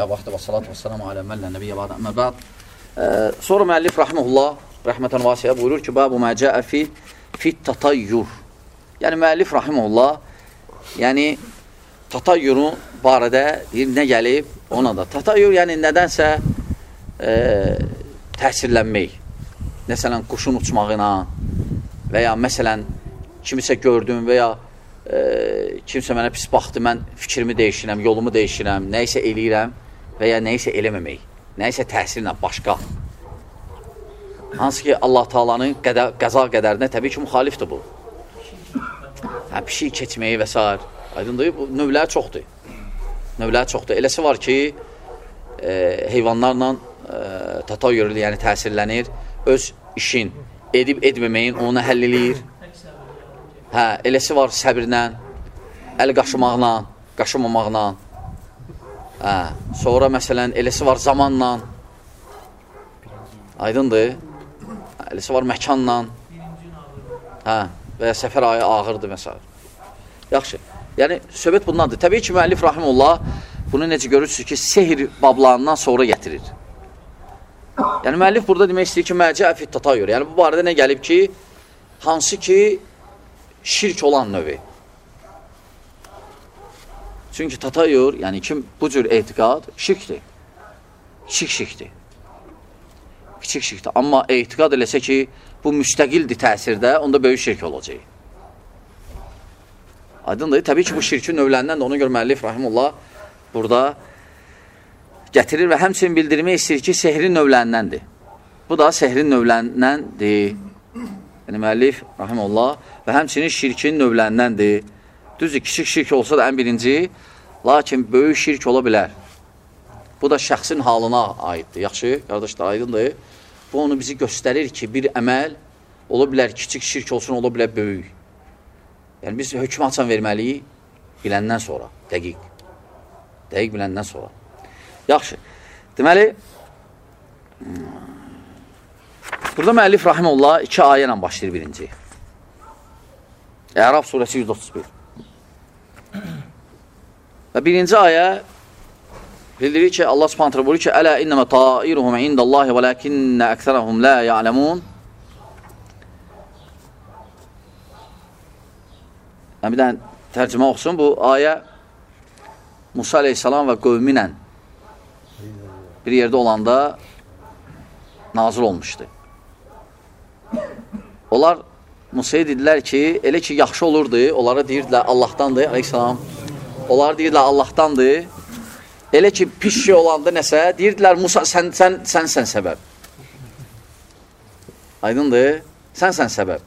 Alhamdülillah, vaxtı və salatu və salamu alə məllə nəbiyyə bədə əmmə bəd. Sonra müəllif rahiməhullah, rəhmətən vasiyə buyurur ki, bəbu mə cəə fi tatayyur. Yəni, müəllif rahiməhullah, yəni, tatayyurun barədə deyir, nə gəlib ona da. Tatayyur, yəni, nədənsə təsirlənmək. Məsələn, quşun uçmağına və ya məsələn, kimisə gördüm və ya kimsə mənə pis baxdı, mən fikrimi dəyişirəm, yolumu dəyişirəm, nəyisə eləyirəm və ya nəyisə eləməmək, nəyisə təsirlə başqa. Hansı ki, Allah Taalanın qəza qədərinə təbii ki, müxalifdir bu. Pişik keçməyi və s. Aydındır, bu növləri çoxdur. Növləri çoxdur. Eləsi var ki, heyvanlarla tatayyur, yəni təsirlənir, öz işin edib-etməməyin onu həll eləyir. Eləsi var səbirlə, əl qaşımaqla, qaşımamaqla. Sonra məsələn, eləsi var zamanla. Aydındır. Eləsi var məkanla. Və ya səfər ayı ağırdır məsələ. Yaxşı. Yəni, söhbət bundandır. Təbii ki, müəllif rahimullah bunu necə görürsünüz ki, sehir bablarından sonra gətirir. Yəni, müəllif burada demək istəyir ki, məcə fit tatayyur. Yəni, bu barədə nə gəlib ki, hansı ki, şirk olan növü. Çünki tatayyur, yəni kim bu cür etiqad şirkdir. Kiçik şirkdir. Kiçik şirkdir. Amma etiqad eləsə ki, bu müstəqildir təsirdə, onda böyük şirk olacaq. Aydındır. Təbii ki, bu şirkin növlərindən də ona görə müəllif rahimullah burada gətirir və həmçinin bildirmək istəyir ki, sehrin növlərindəndir. Bu da sehrin növlərindəndir. Yəni, müəllif rahimullah və həmçinin şirkin növlərindəndir. Düzdür, kiçik şirk olsa da ən birinci, lakin böyük şirk ola bilər. Bu da şəxsin halına aiddir. Yaxşı, qardaşlar, aydındır. Bu onu bizi göstərir ki, bir əməl ola bilər, kiçik şirk olsun, ola bilər böyük. Yəni, biz hökm açan verməliyik biləndən sonra, dəqiq. Dəqiq biləndən sonra. Yaxşı, deməli, burada müəllif rahimullah 2 ayə ilə başlayır birinci. Əraf surəsi 131. Və birinci ayə bildirir ki, Allah subhanətlə buyurur ki, Ələ innəmə tairuhum indəllahi və ləkinnə əksərəhum lə ya'ləmun. Bir dənə tərcümə oxusun. Bu ayə Musa aleyhissalam və qövminlə bir yerdə olanda nazil olmuşdu. Onlar Musa'ya dedilər ki, elə ki, yaxşı olurdu, onlara deyirdilər Allahdandır, aleyhissalam. Onlar deyirdilər Allahdandır. Elə ki, pis şey olanda nəsə, deyirdilər Musa, sənsən səbəb. Aydındır, sənsən səbəb.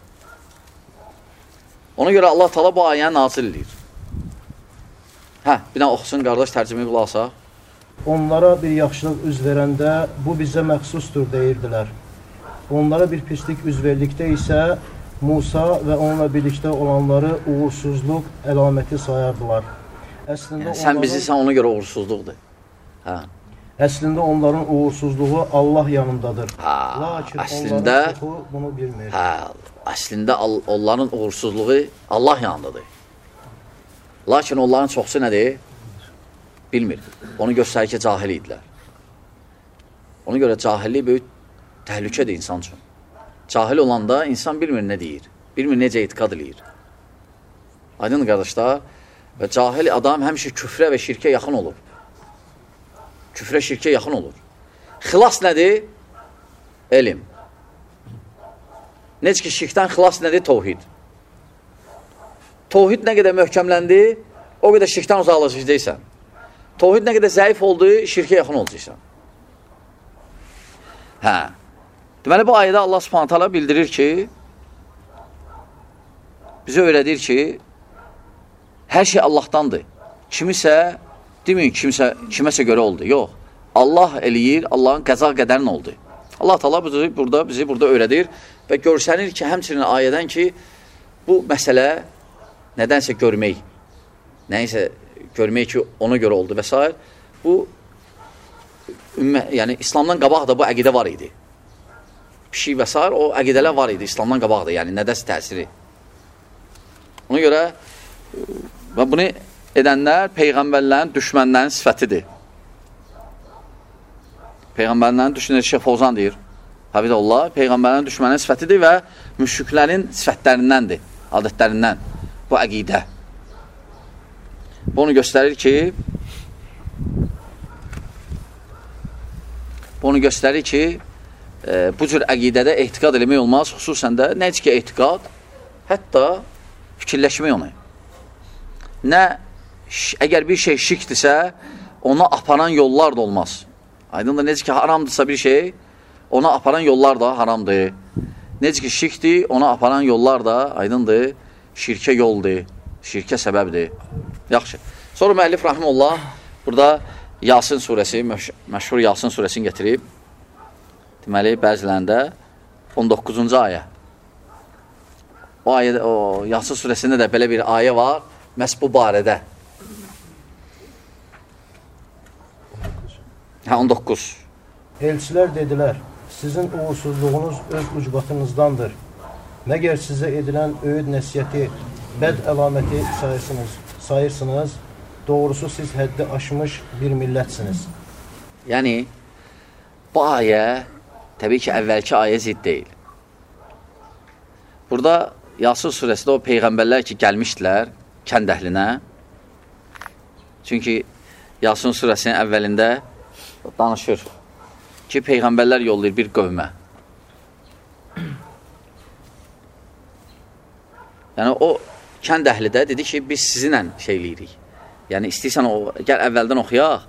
Ona görə Allah Taala bu ayəni nazil edir. Bir dənə oxusun, qardaş, tərcüməyə qulaq asaq. Onlara bir yaxşılıq üz verəndə bu bizə məxsusdur deyirdilər. Onlara bir pislik üz verdikdə isə Musa və onunla birlikdə olanları uğursuzluq əlaməti sayardılar. Sən bizi ona görə uğursuzluqdur. Əslində onların uğursuzluğu Allah yanındadır. Lakin onların çoxu bunu bilmir. Əslində onların uğursuzluğu Allah yanındadır. Lakin onların çoxsu nədir? Bilmir. Onu göstərir ki, cahil idilər. Ona görə cahillik böyük təhlükədir insan üçün. Cahil olanda insan bilmir nə deyir, bilmir necə etiqad edir. Aydın qardaşlar, və cahil adam həmişə küfrə və şirkə yaxın olur. Küfrə, şirkə yaxın olur. Xilas nədir? Elm. Necə ki, şirkdən xilas nədir? Tohid. Tohid nə qədər möhkəmləndi, o qədər şirkdən uzaqlaşacaqsan. Tohid nə qədər zəif oldu, şirkə yaxın olacaqsan. Deməli, bu ayədə Allah Subhanahu taala bildirir ki, bizə öyrədir ki, hər şey Allahdandır. Kimisə, deməyin, kiməsə görə oldu. Yox, Allah eləyir, Allahın qəza qədərin oldu. Allah Taala bizi burada öyrədir və görsənir ki, həmçinin ayədən ki, bu məsələ nədənsə görmək, nəyinsə görmək ki, ona görə oldu və s. Bu, yəni, İslamdan qabaq da bu əqidə var idi. Pişik və s. o əqidələr var idi, İslamdan qabaq da, yəni nədəsə təsiri. Ona görə, və bunu edənlər Peyğəmbərlərin düşmənlərin sifətidir. Peyğəmbərlərin düşməni Şeyx Fovzan deyir. Hafizullah, Peyğəmbərlərin düşmənin sifətidir və müşriklərin sifətlərindəndir, adətlərindən bu əqidə. Bu onu göstərir ki, bu cür əqidədə ehtiqad eləmək olmaz, xüsusən də necə ki ehtiqad, hətta fikirləşmək onu. Əgər bir şey şirkdirsə, ona aparan yollar da olmaz. Aydındır, necə ki haramdırsa bir şey, ona aparan yollar da haramdır. Necə ki şirkdir, ona aparan yollar da, aydındır, şirkə yoldur, şirkə səbəbdir. Yaxşı. Sonra müəllif rahimullah burada Yasin surəsi, məşhur Yasin surəsini gətirib. Deməli, bəzilərində 19-cu ayə. O Yasin surəsində də belə bir ayə var, məhz bu barədə. 19. Elçilər dedilər, sizin uğursuzluğunuz öz ucbatınızdandır. Məgər sizə edilən öyüd nəsiyyəti, bəd əlaməti sayırsınız, doğrusu siz həddi aşmış bir millətsiniz. Yəni, bu ayə, təbii ki, əvvəlki ayə zidd deyil. Burada Yasin surəsində o peyğəmbərlər ki, gəlmişdilər kənd əhlinə. Çünki Yasin surəsinin əvvəlində danışır ki, peyğəmbərlər yollayır bir qövmə. Yəni, o kənd əhli də dedi ki, biz sizinlə şey eləyirik. Yəni, istəyirsən, gəl əvvəldən oxuyaq.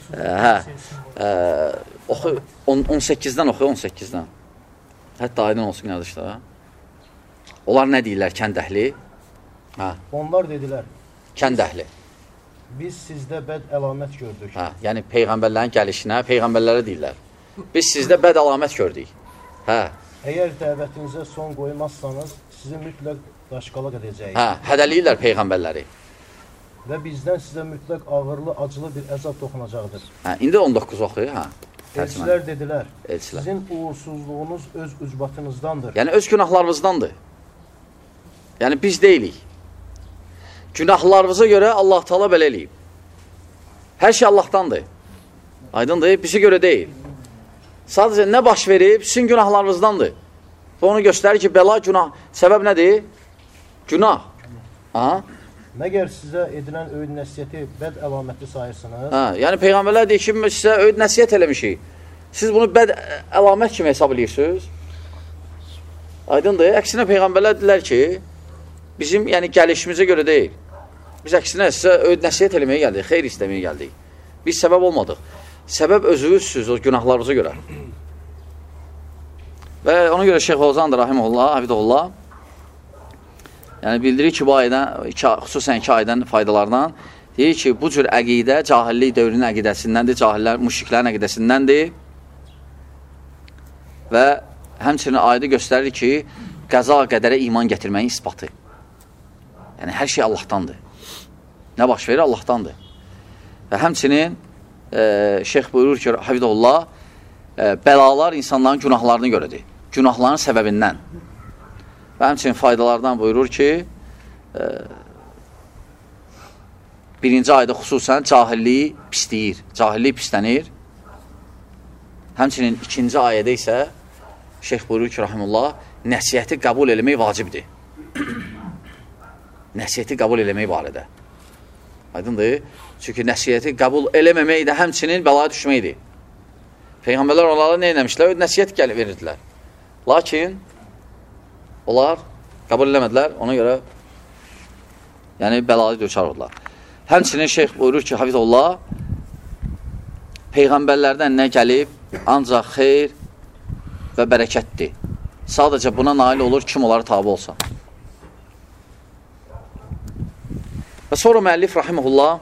Oxu, 18-dən oxuya, 18-dən. Hətta aydın olsun, qardaşlar. Onlar nə deyirlər, kənd əhli? Onlar dedilər, kənd əhli. Biz sizdə bəd əlamət gördük. Yəni, peyğəmbərlərin gəlişinə, peyğəmbərlərə deyirlər. Biz sizdə bəd əlamət gördük. Əgər dəvətinizə son qoymazsanız, sizi mütləq daşqalaq edəcəyik. Hədəliyirlər peyğəmbərləri. Və bizdən sizə mütləq ağırlı, acılı bir əzab toxunacaqdır. İndi 19 oxuyur. Elçilər dedilər, sizin uğursuzluğunuz öz ucbatınızdandır. Yəni, öz günahlarımızdandır. Yəni, biz deyilik. Günahlarımıza görə Allah Teala belə eləyib. Hər şey Allahdandır. Aydındır, bizə görə deyil. Sadəcə nə baş verib, sizin günahlarınızdandır. Bu onu göstərir ki, bəla günah. Səbəb nədir? Günah. Məgər sizə edilən öyüd nəsiyyəti bəd əlaməti sayırsınız? Yəni, peyğəmbərlər deyir ki, sizə öyüd nəsiyyət eləmişik. Siz bunu bəd əlamət kimi hesab edirsiniz. Aydındır, əksinə peyğəmbərlər deyirlər ki, bizim gəlişimizə görə deyil. Biz əksinə sizə öyüd nəsiyyət eləməyə gəldik, xeyr istəməyə gəldik. Biz səbəb olmadıq. Səbəb özünüzsünüz o günahlarınıza görə. Və ona görə Şeyx Fovzan rahimehullah, hafizehullah, yəni bildirir ki, bu ayədən, xüsusən 2 ayədən faydalardan, deyir ki, bu cür əqidə cahillik dövrünün əqidəsindəndir, cahillər, müşriklərin əqidəsindəndir və həmçinin ayədə göstərir ki, qəza qədərə iman gətirməyin isbatı. Yəni, hər şey Allahdandır. Nə baş verir? Allahdandır. Və həmçinin şeyx buyurur ki, hafizehullah, bəlalar insanların günahlarını görədir. Günahların səbəbindən. Və həmçinin faydalardan buyurur ki, birinci ayda xüsusən cahilliyi pisləyir. Cahillik pislənir. Həmçinin ikinci ayədə isə şeyx buyurur ki, rahimullah, nəsiyyəti qəbul eləmək vacibdir. Nəsiyyəti qəbul eləmək barədə. Aydındır? Çünki nəsiyyəti qəbul eləməmək də həmçinin bəlaya düşməkdir. Peyğəmbərlər onlara nə eləmişlər? Nəsiyyət verirdilər. Lakin onlar qəbul eləmədilər, ona görə bəlalı döçar oldular. Həmçinin şeyx buyurur ki, hafizehullah, Peyğəmbərlərdən nə gəlib, ancaq xeyr və bərəkətdir. Sadəcə buna nail olur, kim onları tabi olsa. Və sonra müəllif rahimehullah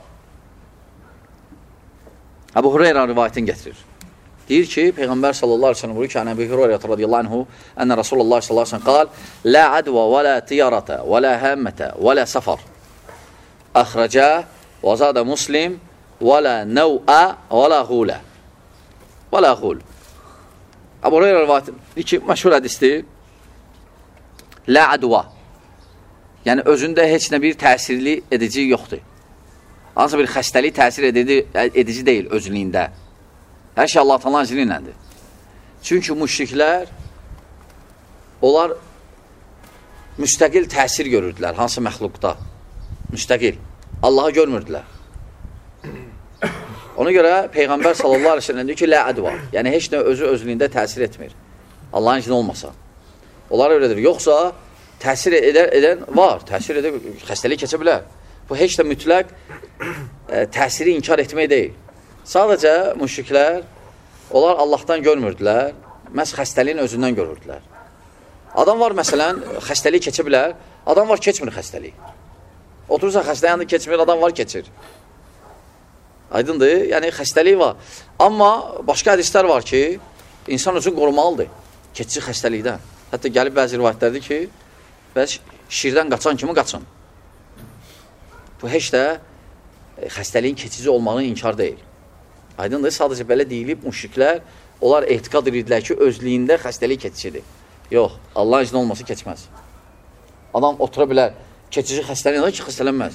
Əbu Hureyra rivayətini gətirir. Deyir ki, Peyğəmbər sallallahu aleyhi ve sellem buyurur ki, Əbu Hureyra radiyallahu anhu, ənə Rasulullah sallallahu aleyhi ve sellem qal, la adva və la tiyarata və la həmmətə və la səfar. Əxrəcə və zadə muslim və la nəvə və lağulə. Və lağul. Əbu Hureyra rivayətini ki, məşhur hədisdir. La adva. Yəni, özündə heç nə bir təsirli edici yoxdur. Ancaq bir xəstəlik təsir edici deyil özlüyündə. Hər şey Allah Taala'nın izni iləndir. Çünki müşriklər, onlar müstəqil təsir görürdülər hansı məxluqda. Müstəqil. Allahı görmürdülər. Ona görə Peyğəmbər sallallahu aleyhi ve sellem deyir ki, lə ədva. Yəni, heç nə özü özlüyündə təsir etmir. Allahın izni olmasa. Onlar öylədir. Yoxsa təsir edən var. Təsir edə, xəstəlik keçə bilər. Bu, heç də mütləq təsiri inkar etmək deyil. Sadəcə müşriklər, onlar Allahdan görmürdülər, məhz xəstəliyin özündən görürdülər. Adam var, məsələn, xəstəlik keçə bilər, adam var, keçmir xəstəlik. Oturursa xəstəlik yanında keçmir, adam var, keçir. Aydındır, yəni xəstəlik var. Amma başqa hədislər var ki, insan özünü qorumalıdır keçici xəstəlikdən. Hətta gəlib bəzi rivayətlərdir ki, bəs şirdən qaçan kimi qaçın. Bu, heç də xəstəliyin keçici olmağını inkar deyil. Aydındır, sadəcə belə deyilib, müşriklər, onlar etiqad edirdilər ki, özlüyündə xəstəlik keçicidir. Yox, Allahın izni olması keçməz. Adam otura bilər, keçici xəstəlik ki, xəstələnməz.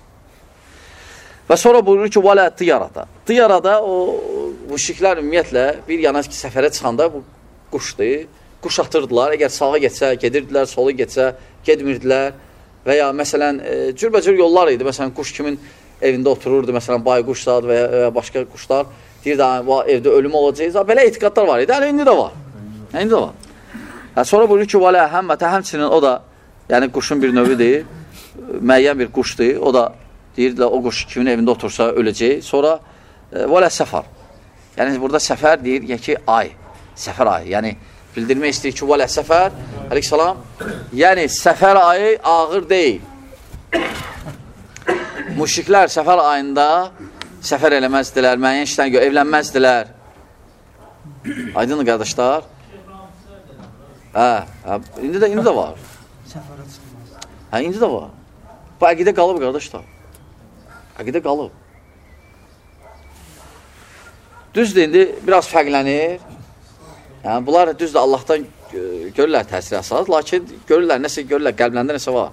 Və sonra buyurur ki, vələ tiyarata. Tiyarada o müşriklər ümumiyyətlə bir yana ki, səfərə çıxanda bu quşdur. Quş atırdılar, əgər sağa getsə, gedirdilər, sola getsə, gedmirdilər. Və ya məsələn, cürbəcür yollar idi. Məsələn, quş kimin evində otururdu, məsələn, bayquşlar və ya başqa quşlar. Deyir də, evdə ölüm olacaq. Belə etiqadlar var idi. Yəni, indi də var. İndi də var. Sonra buyurur ki, vələ həmmətə, həmçinin o da, yəni quşun bir növüdür, müəyyən bir quşdur. O da deyirdilər, o quş kimin evində otursa öləcək. Sonra, vələ səfər. Yəni, burada səfər deyir, ki, ay. Səfər ayı. Yəni, bildirmək istəyir ki, vələ səfər, əleyhissalam, yəni, səfər ayı ağır deyil. Müşriklər səfər ayında səfər eləməzdilər, müəyyən işdən evlənməzdilər. Aydınlı qardaşlar. İndi də var. Səfərə çıxmaz. İndi də var. Bu əqidə qalıb, qardaşlar. Əqidə qalıb. Düzdür, indi biraz fərqlənir. Yəni, bunlar düzdür, Allahdan görürlər təsir əsas, lakin görürlər, nəsə görürlər, qəlblərində nəsə var.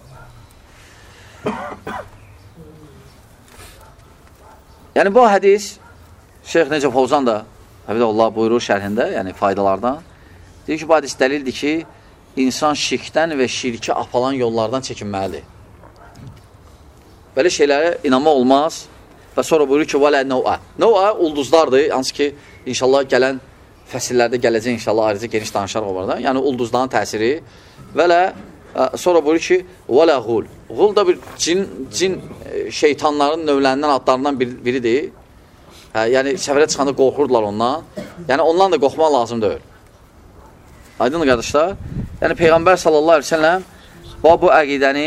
Yəni, bu hədis, Şeyx Necə Fovzan da, Həbidəllah buyurur şərhində, yəni faydalardan, deyir ki, bu hədis dəlildir ki, insan şirkdən və şirki apalan yollardan çəkinməlidir. Belə şeylərə inanmaq olmaz və sonra buyurur ki, vələ nəvə. Nəvə ulduzlardır, hansı ki, inşallah gələn fəsillərdə gələcək, inşallah ayrıca geniş danışarıq o barada. Yəni, ulduzların təsiri və sonra buyurur ki, vələğul.Ğul da bir cin şeytanların növlərindən, adlarından biridir. Yəni, səfərə çıxanda qorxurdular ondan. Yəni, ondan da qorxmaq lazım deyil. Aydınlı qardaşlar. Yəni, Peyğəmbər sallallahu aleyhi ve selləm bu əqidəni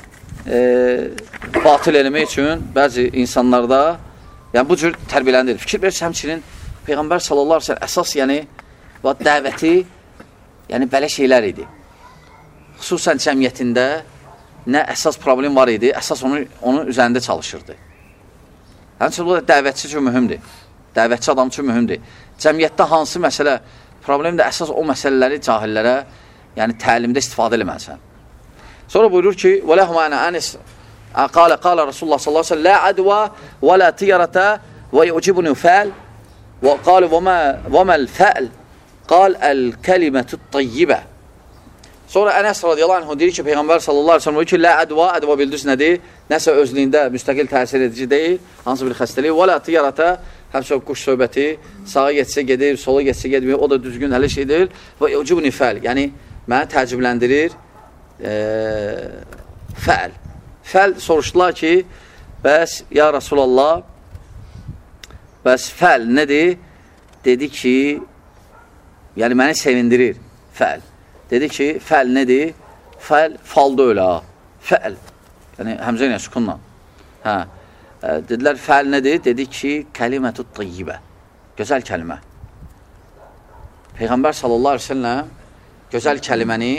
batıl eləmək üçün bəzi insanlarda yəni, bu cür tərbiyələndir. Fikir verirsə, həmçinin Peyğəmbər sallallahu aleyhi ve selləm əsas, yəni, dəvəti, yəni, belə şeylər idi. Xüsusən cəmiyyətində nə əsas problem var idi, əsas onun üzərində çalışırdı. Həmçinin, bu da dəvətçi üçün mühümdür. Dəvətçi adam üçün mühümdür. Cəmiyyətdə hansı məsələ problemdir, əsas o məsələləri cahillərə, yəni, təlimdə istifadə eləməlisən. Sonra buyurur ki, وَلَهُمَ أَنَا أَنِسْ قَالَ رَسُولُ اللّٰهِ صَلَّى اللّٰهِ سَلَّى لَا عَدْوَى وَلَا تِيَرَةَ وَيُعْجِبُنِ فَعْلِ وَقَالُ وَمَا الْفَعْلِ قَالَ الْكَلِمَةُ الطَّيِّبَةِ. Sonra Ənəs radiyallahu anh deyir ki, Peyğəmbər sallallahu aleyhi ve sellem deyir ki, lə ədva bildiriz nədir? Nəsə özlüyündə müstəqil təsir edici deyil, hansı bir xəstəlik. Və lə tiyarata, həmsə quş söhbəti, sağa getsə gedir, sola getsə gedmir, o da düzgün hələ şey deyil. Və ucubun fəl, yəni mənə təəccübləndirir fəl. Fəl soruşdular ki, bəs ya Rasulallah, bəs fəl nədir? Dedi ki, yəni məni sevindirir fəl. Dedi ki, fəl nədir? Fəl, falda öyle ha. Fəl. Yəni, həmzə ilə, sükunla. Dedilər, fəl nədir? Dedi ki, kəlimətü tayyibə. Gözəl kəlimə. Peyğəmbər sallallahu aleyhi ve sellem gözəl kəliməni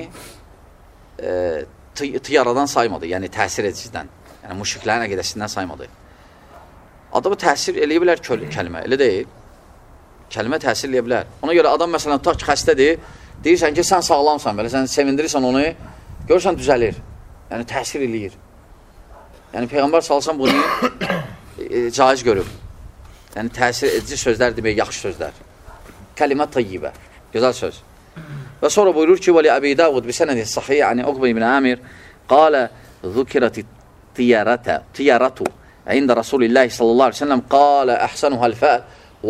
tiyaradan saymadı. Yəni, təsir edicidən. Yəni, müşriklərin əqidəsindən saymadı. Adamı təsir eləyə bilər kəlimə. Elə deyil. Kəlimə təsir eləyə bilər. Ona görə adam, məsələn, tutaq ki, xəstədir. Deyirsən ki, sən sağlamsan, belə, sən sevindirirsən onu, görürsən düzəlir. Yəni, təsir eləyir. Yəni, Peyğəmbər salsan bunu caiz görüb. Yəni, təsir edici sözlər demək, yaxşı sözlər. Kəlimə tayyibə, gözəl söz. Və sonra buyurur ki, وَلِ أَبِي دَاوُدْ بِسَنَدِ الصَّحِيَّ عَنِ عُقْبَ بن عامر قال ذكرت الطيرة عند رسول الله صلى الله عليه وسلم قال أحسنها الفأل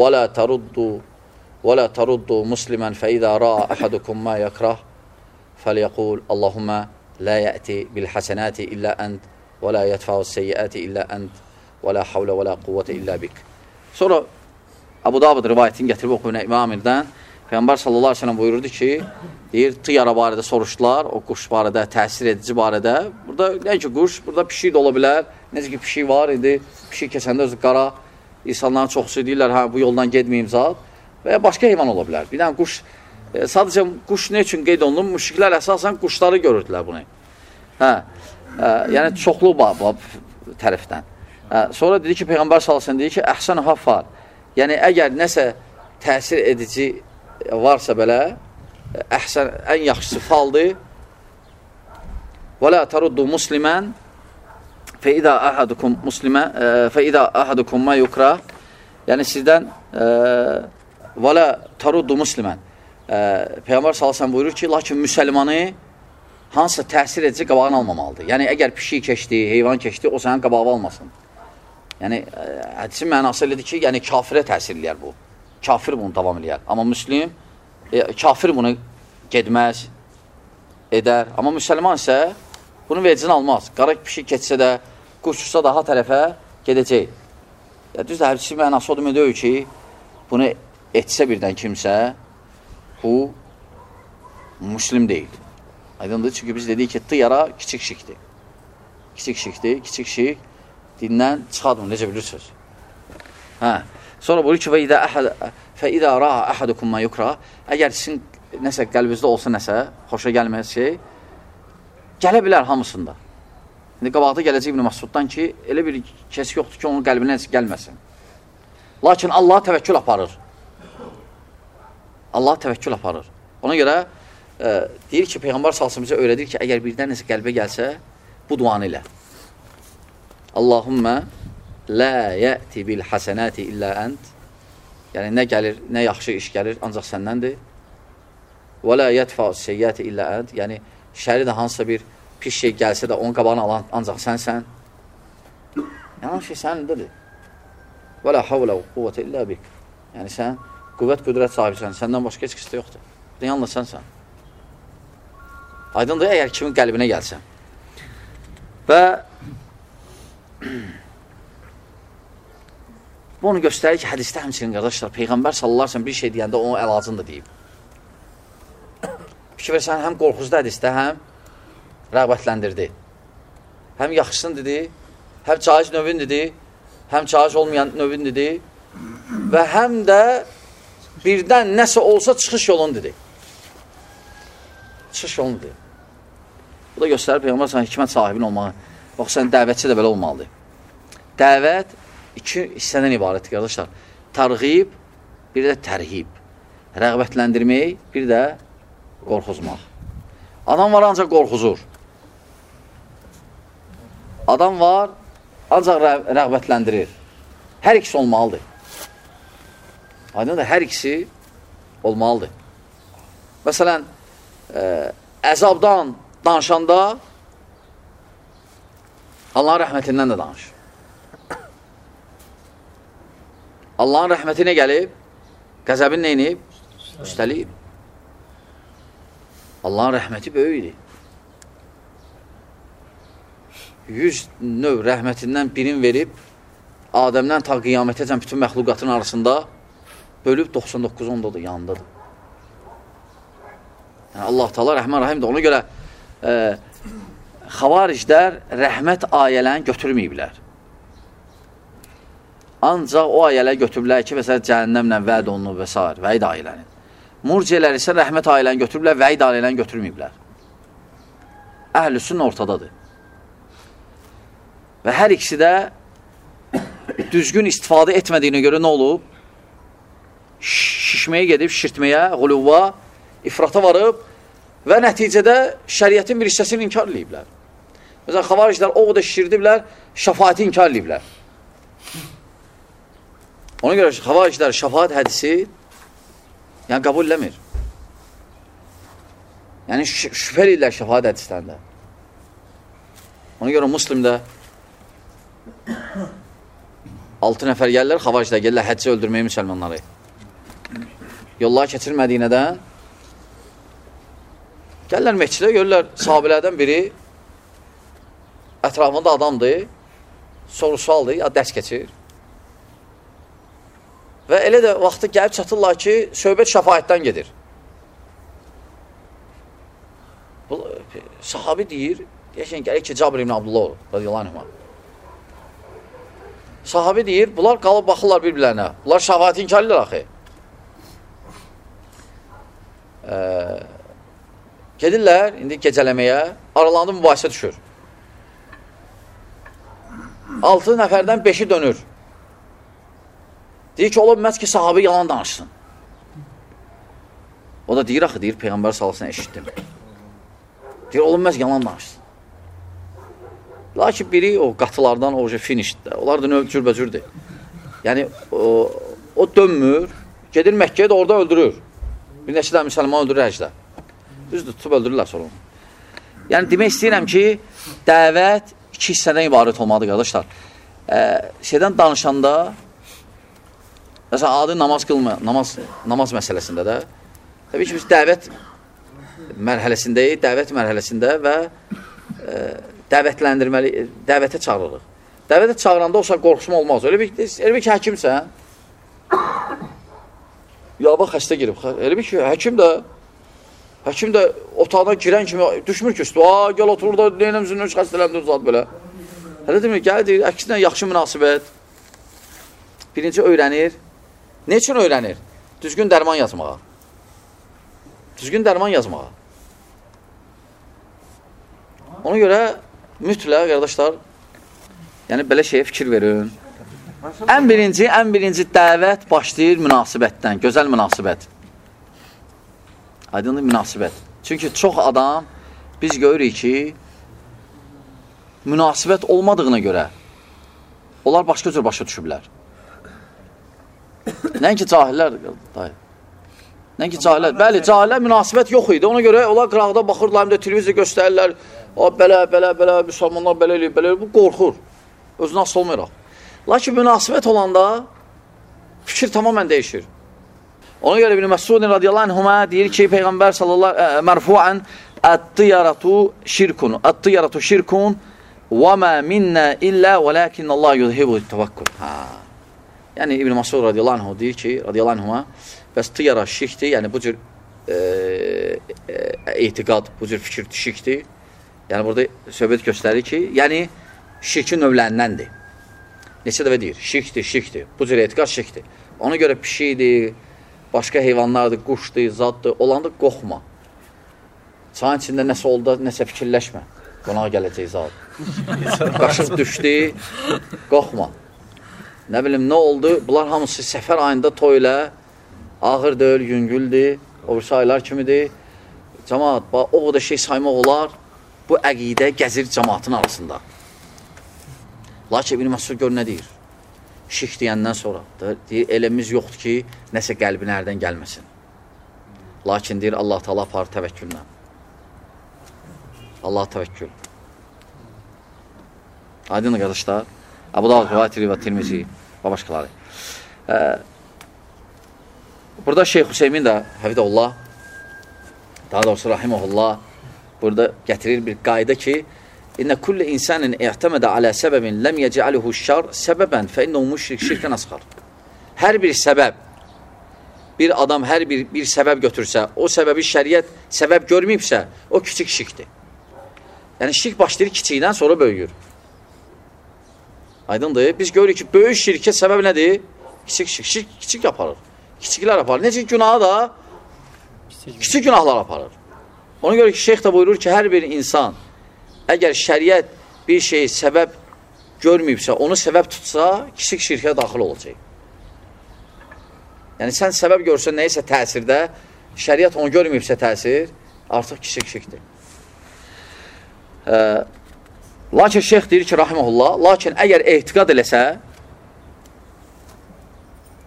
ولا تردوا مسلما فإذا رأى أحدكم ما يكره فليقول اللهم لا يأتي بالحسنات إلا أنت ولا يدفع السيئات إلا أنت ولا حول ولا قوة إلا بك. Sonra Abu Davud rivayətini gətirib oxuyun İmam Amirdən. Peyğəmbər sallallahu aleyhi ve sellem buyurdu ki, deyir, tıyara barədə soruşdular, o quş barədə, təsir edici barədə. Burada nə ki quş, burada pişik də ola bilər. Necə ki pişik var idi, pişik keçəndə özü qara, insanların çoxusu deyirlər, hə, bu yoldan gedməyim zat. Və ya başqa heyvan ola bilər. Bir dənə quş, sadəcə quş nə üçün qeyd olunur? Müşriklər əsasən quşları görürdülər bunu. Yəni çoxlu tərəfdən. Sonra dedi ki, Peyğəmbər sallallahu aleyhi ve sellem dedi ki, əhsən haffar. Yəni, əgər nəsə təsir edici varsa belə, əhsən, ən yaxşısı faldır. Və la təruddu muslimən fəidə əhadukum mə yukrah. Yəni, sizdən və la təruddu muslimən. Peyğəmbər sallallahu buyurur ki, lakin müsəlmanı hansısa təsir edici qabağını almamalıdır. Yəni, əgər pişik keçdi, heyvan keçdi, o sənin qabağı almasın. Yəni, hədisin mənası elədir ki, yəni kafirə təsir eləyər bu. Kafir bunu davam eləyər. Amma müslim, kafir bunu gedməz, edər. Amma müsəlman isə bunu vecini almaz. Qara pişik keçsə də, quş uçsa daha tərəfə gedəcək. Düzdür, hədisin mənası o demək deyil ki, bunu etsə birdən kimsə, bu müslim deyil. Aydındır, çünki biz dedik ki, tıyara kiçik şikdir. Kiçik şikdir, kiçik şik dindən çıxadmır, necə bilirsiniz? Sonra buyurur ki, فَإِذَا رَاءَ أَحَدُكُمْ مَا يُكْرَى. Əgər sizin nəsə qəlbinizdə olsa nəsə, xoşa gəlməz şey, gələ bilər hamısında. İndi qabaqda gələcək İbn Məsuddan ki, elə bir kəs yoxdur ki, onun qəlbinə gəlməsin. Lakin Allah təvəkkül aparır. Allah təvəkkül aparır. Ona görə deyir ki, Peyğəmbər salsın bizə öyrədir ki, əgər birdən nəsə qəlbə gəlsə, bu duanı ilə. Allahümmə lə yəti bil həsənəti illə ənd. Yəni, nə gəlir, nə yaxşı iş gəlir, ancaq səndəndir. Və lə yətfə seyyəti illə ənd. Yəni, şəri də hansısa bir pis şey gəlsə də, onun qabağını alan ancaq sənsən. Yəni, şey sənindədir. Və lə havlə quvvətə illə bik. Yəni, sən qüvvət, qüdrət sahibisən, səndən başqa heç kəsdə yoxdur. Yalnız sənsən. Aydındır, əgər kimin qəlbinə gəlsən. Və bu onu göstərir ki, hədisdə həmçinin qardaşlar, Peyğəmbər sallallahu aleyhi ve sellem bir şey deyəndə onun əlacını da deyib. Fikir versən, həm qorxuzda hədisdə, həm rəğbətləndirdi. Həm yaxşısını dedi, həm caiz növün dedi, həm caiz olmayan növün dedi və həm də birdən nəsə olsa çıxış yolunu dedi. Çıxış yolunu dedi. Bu da göstərir Peyğəmbər sana hikmət sahibin olmağı. Bax, sən dəvətçi də belə olmalıdır. Dəvət iki hissədən ibarətdir, qardaşlar. Tərğib, bir də tərhib. Rəğbətləndirmək, bir də qorxuzmaq. Adam var, ancaq qorxuzur. Adam var, ancaq rəğbətləndirir. Hər ikisi olmalıdır. Aydın da hər ikisi olmalıdır. Məsələn, əzabdan danışanda Allahın rəhmətindən də danış. Allahın rəhməti nə gəlib? Qəzəbin neynib? Üstəliyib. Allahın rəhməti böyükdir. 100 növ rəhmətindən birini verib, Adəmdən ta qiyamətəcən bütün məxluqatın arasında bölüb 99 ondadır, yanındadır. Yəni, Allah-u Teala Rəhman Rahimdir. Ona görə xavariclər rəhmət ayələrini götürməyiblər. Ancaq o ayələr götürürlər ki, məsələn, cəhənnəmlə vəd olunub və s. vəid ayələrini. Murciyələr isə rəhmət ayələrini götürürlər, vəid ayələrini götürməyiblər. Əhl-i-Sünnə ortadadır. Və hər ikisi də düzgün istifadə etmədiyinə görə nə olub? Şişməyə gedib, şişirtməyə, quluvva, ifrata varıb və nəticədə şəriətin bir hissəsini inkar ediblər. Məsələn, xavariclər o da şişirdiblər, şəfaəti inkar ediblər. Ona görə xavariclər şəfaət hədisi yəni qəbul eləmir. Yəni şübhə edirlər şəfaət hədislərində. Ona görə Müslimdə 6 nəfər gəlirlər, xavariclər gəlirlər həccə öldürməyi müsəlmanları. Yollar keçir Mədinədən. Gəlirlər məhcidə, görürlər sahabələrdən biri ətrafında adamdır, soru-sualdır, ya dərs keçir. Və elə də vaxtı gəlib çatırlar ki, söhbət şəfaətdən gedir. Sahabi deyir, deyək gəlir ki, Cabir ibn Abdullah olur, radiyallahu anhuma. Sahabi deyir, bunlar qalıb baxırlar bir-birlərinə. Bunlar şəfaəti inkar edir axı. Gedirlər, indi gecələməyə, aralarında mübahisə düşür. 6 nəfərdən 5-i dönür. Deyir ki, ola bilməz ki, sahabi yalan danışsın. O da deyir, axı, deyir, Peyğəmbər sallasına eşitdim. Deyir, ola bilməz yalan danışsın. Lakin biri o qatılardan, o finişdə, onlar da cürbəcürdür. Yəni, o dönmür, gedir Məkkəyə də orada öldürür. Bir neçə də müsəlman öldürür həcdə. Düzdür, tutub öldürürlər sonra onu. Yəni, demək istəyirəm ki, dəvət 2 hissədən ibarət olmalıdır, qardaşlar. Şeydən danışanda, məsələn, adi namaz qılma, namaz məsələsində də, təbii ki, biz dəvət mərhələsindəyik, dəvət mərhələsində və dəvətləndirməli, dəvətə çağırırıq. Dəvətə çağıranda olsa qorxusma olmaz. Elə bir ki, həkimsən, ya bax, xəstə girib. Elə bir ki, həkim də otaqdan girən kimi düşmür ki, üstü, gəl oturur da, neynəmizin öz xəstələndir, zat belə. Hələ demir, gəl deyir, əksinə yaxşı münasibət. Birinci öyrənir. Ne üçün öyrənir? Düzgün dərman yazmağa. Düzgün dərman yazmağa. Ona görə mütləq, qardaşlar, yəni belə şeyə fikir verin. Ən birinci dəvət başlayır münasibətdən, gözəl münasibət. Aydındır, münasibət. Çünki çox adam, biz görürük ki, münasibət olmadığına görə onlar başqa cür başa düşüblər. Nəinki cahillər, nəinki cahillər. Bəli, cahillər münasibət yox idi. Ona görə onlar qıraqda baxırlar, həm də televizya göstərirlər. Belə, müsəlmanlar belə eləyir, belə eləyir. Bu qorxur. Özünə asıl olmayaraq. Lakin münasibət olanda fikir tamamən dəyişir. Ona görə İbn Məsudin radiyallahu anhuma deyir ki, Peyğəmbər sallallahu mərfuən ət-tiyaratu şirkun və mə minnə illə və ləkinnəllah yudhibu təvəkkül. Yəni İbn Məsud radiyallahu anhu deyir ki, radiyallahu anhuma, bəs tiyara şirkdir, yəni bu cür etiqad, bu cür fikir şirkdir. Yəni burada söhbət göstərir ki, yəni şirkin növlərindəndir. Neçə dəfə deyir, şirkdir, bu cür etiqad şirkdir. Ona görə pişikdir, başqa heyvanlardır, quşdur, zaddır, olanda qorxma. Çayın içində nəsə oldu, nəsə fikirləşmə. Qonağa gələcək zad. Qaşıq düşdü, qorxma. Nə bilim, nə oldu? Bunlar hamısı səfər ayında toy ilə, ağır deyil, yüngüldür, o birisi aylar kimidir. Cəmaat, o qədər şey saymaq olar, bu əqidə gəzir cəmaatın arasında. Lakin İbn Məsud gör nə deyir? Şirk deyəndən sonra deyir, elimiz yoxdur ki, nəsə qəlbin ərdən gəlməsin. Lakin deyir, Allah Teala apar təvəkküllə. Allah təvəkkül. Aydın qardaşlar, Əbu Davud Rivayətli və Tirmizi və başqaları. Burada Şeyx Hüseymin də, Həfidəllah, daha doğrusu Rahiməhullah, burada gətirir bir qayda ki, İnnə kulli insanın i'təmədə alə səbəbin ləm yəcəaluhu şər səbəbən fə innəhu müşrik şirkən asqar. Hər bir səbəb, bir adam hər bir səbəb götürsə, o səbəbi şəriət səbəb görməyibsə, o kiçik şirkdir. Yəni şirk başlayır kiçikdən sonra böyüyür. Aydındır. Biz görürük ki, böyük şirkə səbəb nədir? Kiçik şirk. Şirk kiçik aparır. Kiçiklər aparır. Necə günahı da kiçik günahlar aparır. Ona görə ki, şeyx də buyurur ki, hər bir insan əgər şəriət bir şeyi səbəb görməyibsə, onu səbəb tutsa, kiçik şirkə daxil olacaq. Yəni, sən səbəb görsən neysə təsirdə, şəriət onu görməyibsə təsir, artıq kiçik şirkdir. Lakin şeyx deyir ki, rahiməhullah, lakin əgər etiqad eləsə,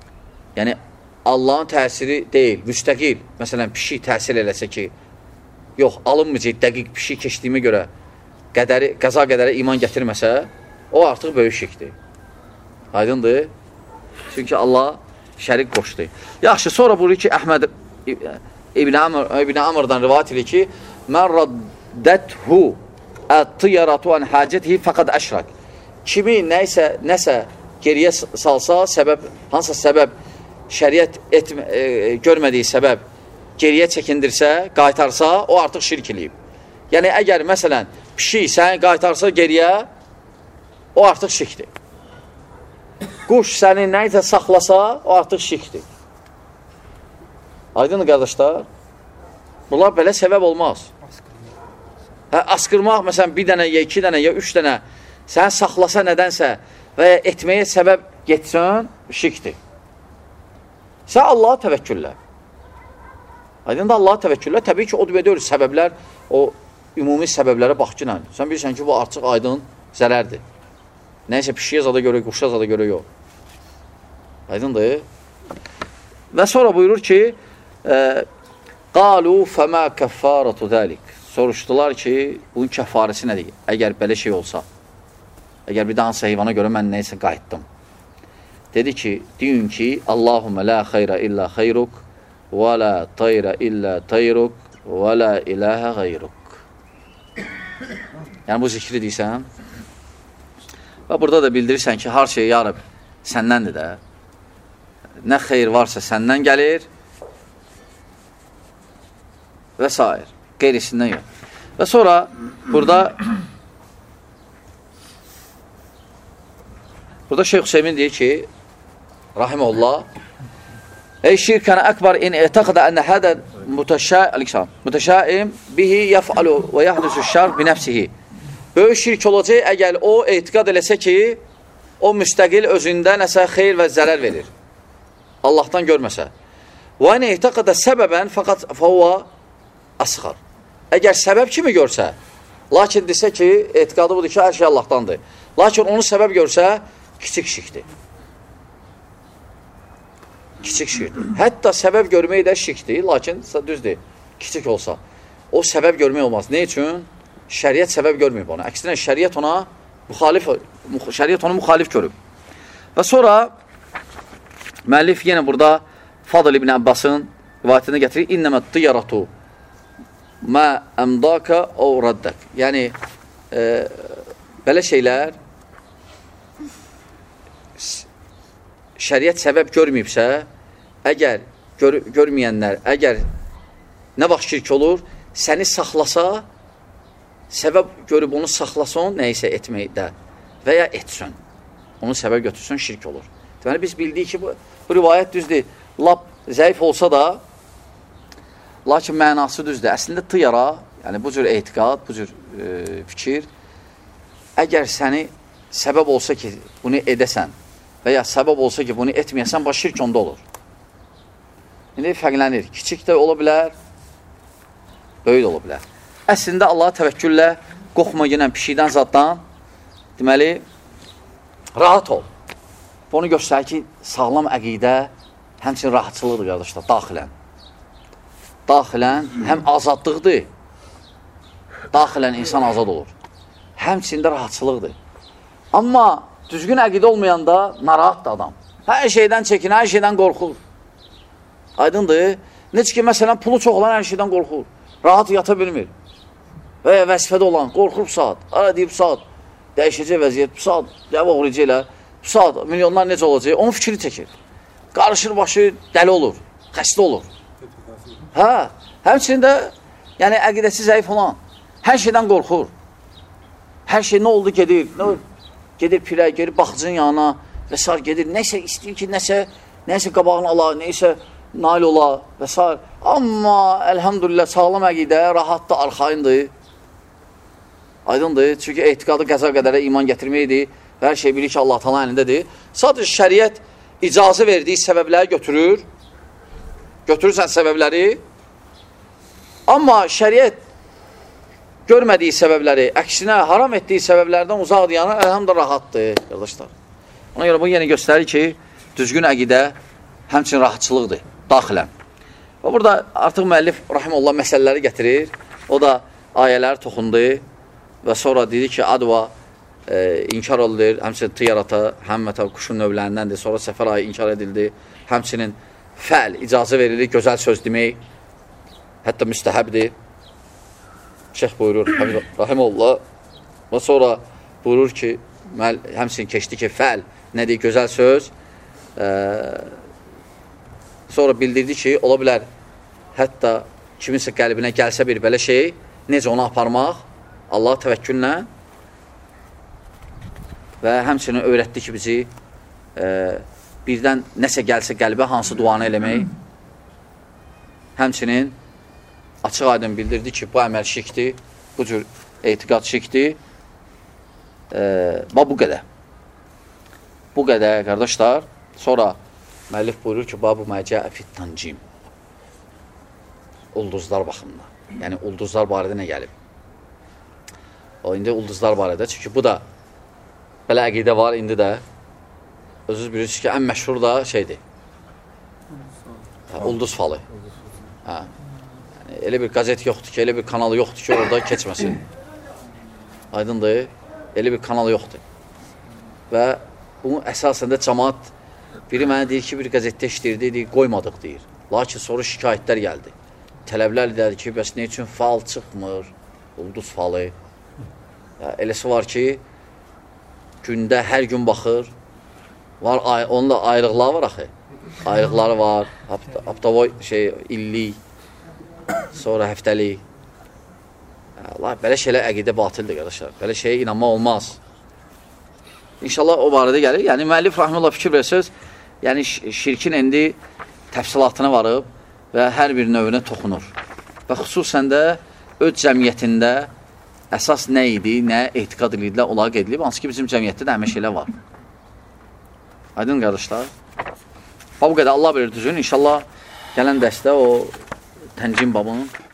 Yəni, Allahın təsiri deyil, müstəqil. Məsələn, pişik təsir eləsə ki, yox, alınmayacaq dəqiq pişik keçdiyimə görə qəza qədərə iman gətirməsə, o artıq böyük şirkdir. Aydındır? Çünki Allah şərik qoşdu. Yaxşı, sonra buyurur ki, Əhməd İbn Amr'dan rivayət edir ki, mən raddəthu ət-tiyaratu an hacətihi fəqad əşrak. Kimi nəsə geriyə salsa, hansısa səbəb, şəriət görmədiyi səbəb geriyə çəkindirsə, qaytarsa, o artıq şirk eləyib. Yəni, əgər, məsələn, pişik səni qaytarsa geriyə, o artıq şirkdir. Quş səni nəyisə saxlasa, o artıq şirkdir. Aydın qardaşlar, bunlar belə səbəb olmaz. Askırmaq, məsələn, bir dənə, ya iki dənə, ya üç dənə səni saxlasa nədənsə və ya etməyə səbəb getsən, şirkdir. Sən Allaha təvəkküllə. Aydın da Allaha təvəkküllə. Təbii ki, o deyil, səbəblər, o ümumi səbəblərə bax ki, sən bilirsən ki, bu artıq aydın zərərdir. Nəysə, pişiyə zada görə, quşa zada görə yox. Aydındır. Və sonra buyurur ki, qalu fəmə kəffaratu zəlik. Soruşdular ki, bunun kəffarəsi nədir? Əgər belə şey olsa, əgər bir daha hansı heyvana görə mən nəysə qayıtdım. Dedi ki, deyin ki, Allahumə la xeyrə illə xeyruk və la tayrə illə tayruk və la iləhə xeyruk. Yəni, bu zikri deyirsən. Və burada da bildirirsən ki, hər şey, ya Rəbb, səndəndir də. Nə xeyr varsa səndən gəlir və s. Qeyrisindən yox. Və sonra burada Şeyh Hüseymin deyir ki, rahiməllah, ey şirkənə əkbar in etəqədə ənə hədən mütəşaim bihi yəf'alu və yəhdüsü şər binəfsihi. Böyük şirk olacaq, əgər o etiqad eləsə ki, o müstəqil özündə nəsə xeyr və zərər verir. Allahdan görməsə. Və in etəqədə səbəbən fəqat fəvva asğar. Əgər səbəb kimi görsə, lakin desə ki, etiqadı budur ki, hər şey Allahdandır. Lakin onu səbəb görsə, kiçik şirkdir. Kiçik şirkdir. Hətta səbəb görmək də şirkdir, lakin düzdür, kiçik olsa. O səbəb görmək olmaz. Ne üçün? Şəriət səbəb görməyib onu. Əksinə, şəriət onu müxalif görüb. Və sonra müəllif yenə burada Fadıl ibn Abbasın rivayətini gətirir. İnnəmət tiyaratu mə əmdaka o raddək. Yəni, belə şeylər şəriət səbəb görməyibsə, əgər görməyənlər, əgər nə vaxt şirk olur, səni saxlasa, səbəb görüb onu saxlasın, nəyisə etməkdə və ya etsin. Onu səbəb götürsün, şirk olur. Deməli, biz bildik ki, bu rivayət düzdür, lap zəif olsa da, lakin mənası düzdür. Əslində, tıyara, yəni bu cür etiqad, bu cür fikir, əgər səni səbəb olsa ki, bunu edəsən və ya səbəb olsa ki, bunu etməyəsən, baş şirk onda olur. İndi fərqlənir. Kiçik də ola bilər, böyük də ola bilər. Əslində, Allaha təvəkküllə qorxma yenə pişikdən zaddan, deməli, rahat ol. Bunu göstərir ki, sağlam əqidə həmçinin rahatçılıqdır, qardaşlar, daxilən. Daxilən həm azadlıqdır, daxilən insan azad olur. Həmçində rahatçılıqdır. Amma düzgün əqidə olmayanda narahatdır adam. Hər şeydən çəkin, hər şeydən qorxur. Aydındır. Necə ki, məsələn, pulu çox olan hər şeydən qorxur. Rahat yata bilmir. Və ya vəzifədə olan, qorxur bu saat. Ara deyib bu saat, dəyişəcək vəziyyət, bu saat, dəv oğrucu ilə, bu saat, milyonlar necə olacaq, onun fikri çəkir. Qarışır başı, dəli olur, xəstə olur. Hə, həmçinin də, yəni əqidəsi zəif olan, hər şeydən qorxur. Hər şey nə oldu gedir, gedir pirə, gedir baxıcının yanına və s. gedir, nəsə istəyir ki, nəsə qabağını ala, nəsə nail ola və s. Amma, əlhamdülillah, sağlam əqidə, rahatdır, arxayındır. Aydındır, çünki etiqadı qəza qədərə iman gətirməkdir və hər şey bilir ki, Allah Taala əlindədir. Sadəcə şəriət icazə verdiyi səbəbləri götürür, götürürsən səbəbləri, amma şəriət görmədiyi səbəbləri, əksinə haram etdiyi səbəblərdən uzaq dayanır, əlhamdülillah rahatdır, qardaşlar. Ona görə bu yenə göstərir ki, düzgün əqidə həmçinin rahatçılıqdır, daxilən. Və burada artıq müəllif rahimehullah məsələləri gətirir. O da ayələri toxundu və sonra dedi ki, adva inkar edilir, həmçinin tiyarata, həmmətə quşun növlərindəndir, sonra səfər ayı inkar edildi, həmçinin fəal icazə verilir, gözəl söz demək, hətta müstəhəbdir. Şeyx buyurur, rahimehullah, və sonra buyurur ki, həmçinin keçdi ki, fəal nədir, gözəl söz, sonra bildirdi ki, ola bilər, hətta kiminsə qəlbinə gəlsə bir belə şey, necə onu aparmaq, Allah təvəkküllə və həmçinin öyrətdi ki, bizi birdən nəsə gəlsə qəlbə hansı duanı eləmək, həmçinin açıq aydın bildirdi ki, bu əməl şirkdir, bu cür etiqad şirkdir və bu qədər. Bu qədər, qardaşlar. Sonra müəllif buyurur ki, babu məcəə fit tancim. Ulduzlar baxımında. Yəni, ulduzlar barədə nə gəlib? O, indi ulduzlar barədə. Çünki bu da belə əqidə var, indi də. Özünüz bilirsiniz ki, ən məşhur da şeydir. Ulduz falı. Yəni, elə bir qazet yoxdur ki, elə bir kanalı yoxdur ki, orada keçməsin. Aydındır. Elə bir kanal yoxdur. Və bunun əsasında cəmaat biri mənə deyir ki, bir qəzetdə işləyirdi, deyir, qoymadıq, deyir. Lakin sonra şikayətlər gəldi. Tələblər deyir ki, bəs nə üçün fal çıxmır, ulduz falı. Eləsi var ki, gündə hər gün baxır, onun da ayrıqları var axı. Ayrıqları var, haftavoy, illik, sonra həftəlik. Belə şeylə əqidə batildir, qardaşlar. Belə şeyə inanmaq olmaz. İnşallah o barədə gəlir. Yəni, müəllif rahimehullah fikir versəz, yəni şirkin indi təfsilatına varıb və hər bir növünə toxunur. Və xüsusən də öz cəmiyyətində əsas nə idi, nə etiqad edilirlər, olaq edilib, hansı ki, bizim cəmiyyətdə də həmə şeylər var. Aydın, qardaşlar. Bu qədər Allah bilir düzün. İnşallah gələn dəstə o təncim babının